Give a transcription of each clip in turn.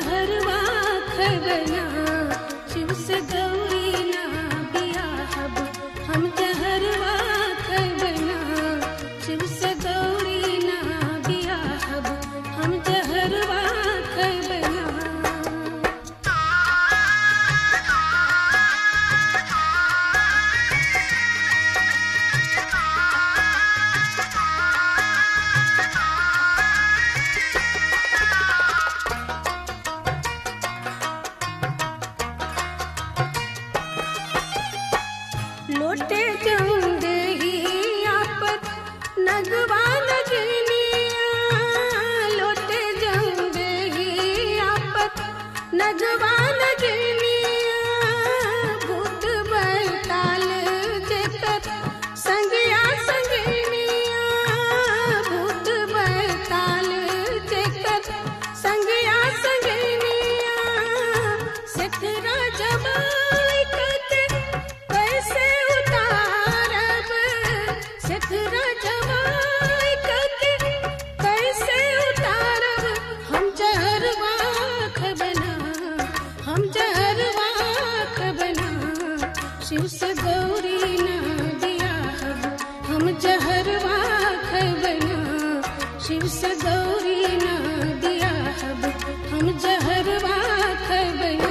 जहरवा खबना शिव से गौरी ना बियाहब हम जहरवा खबना शिव से गौरी ना बियाहब हम जहरवा खबना। लोटे जाऊंदे ही आपत नगवा नगनिया लोटे जाऊंदे ही आपत नगवा नगनिया भूत बैताल जेकर संगिया संगनिया भूत बैताल जेकर संगिया संगनिया सिखरा जमाई कते कैसे उतारब सिखरा जमाई कते कैसे उतारब हम जहरवा खबना हम जहरवा खबना शिव से गौरी ना बियाहब हम जहरवा खबना शिव से गौरी ना बियाहब हम जहरवा खबना।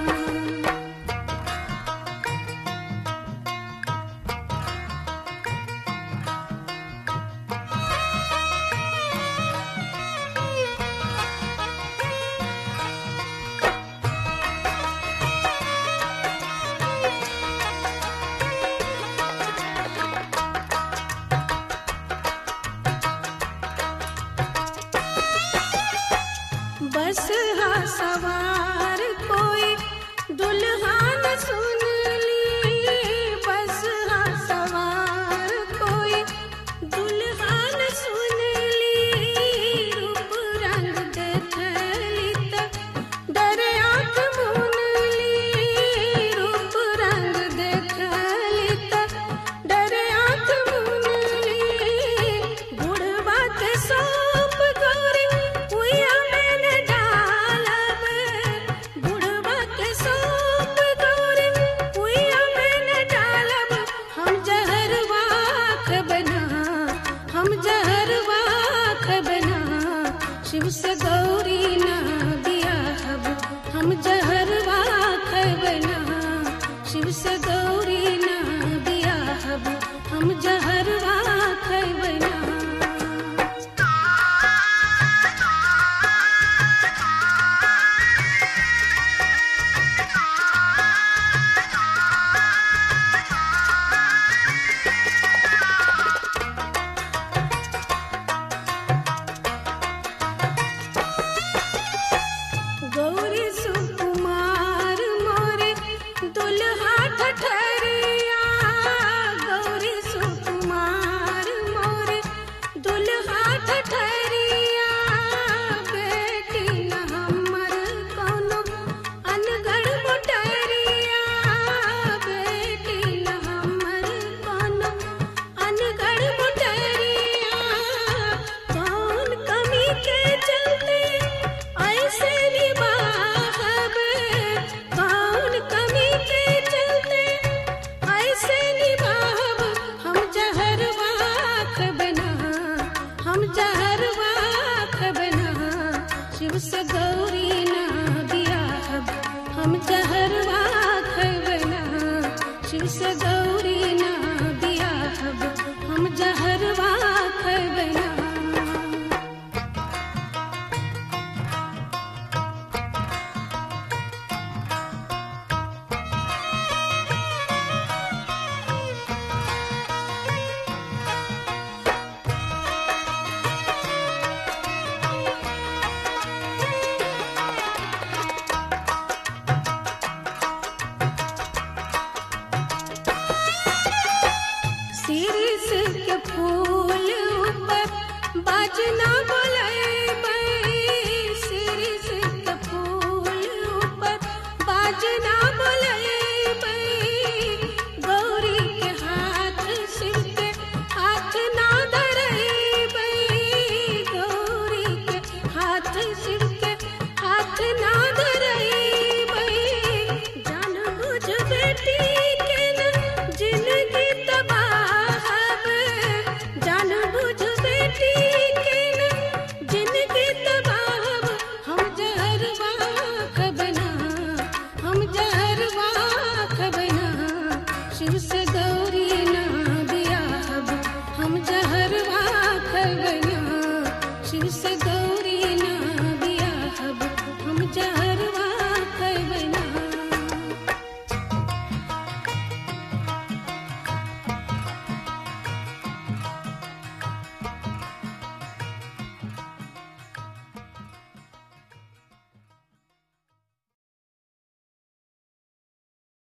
बस हा सवार कोई दुल्हा न सुन ली बस हा सवार कोई दुल्हा न सुन ली रूप रंग देखली तक डरे आँख मून ली रूप रंग देखली तक डरे आँख मून ली बुढ़वा के सौंप गौरी हुइया शिव से गौरी ना बियाहब हम जहरवा खबना शिव से गौरी ना बियाहब हम जहरवा खबना। गौरी सुकुमार मोरे दुल्हा ठठरिया गौरी सुकुमार मोरे दुल्हा ठठरिया बेटी न हमर कोनो अनगढ़ मोटरिया बेटी न हमर कोनो अनगढ़ मोटरिया कौन कमी के चलते ऐसे निभाहब कौन कमी के चलते ऐसे निभाहब हम जहरवा खबना हम जहरवा खबना शिव से गौरी ना बियाहब हम जहरवा खबना शिव से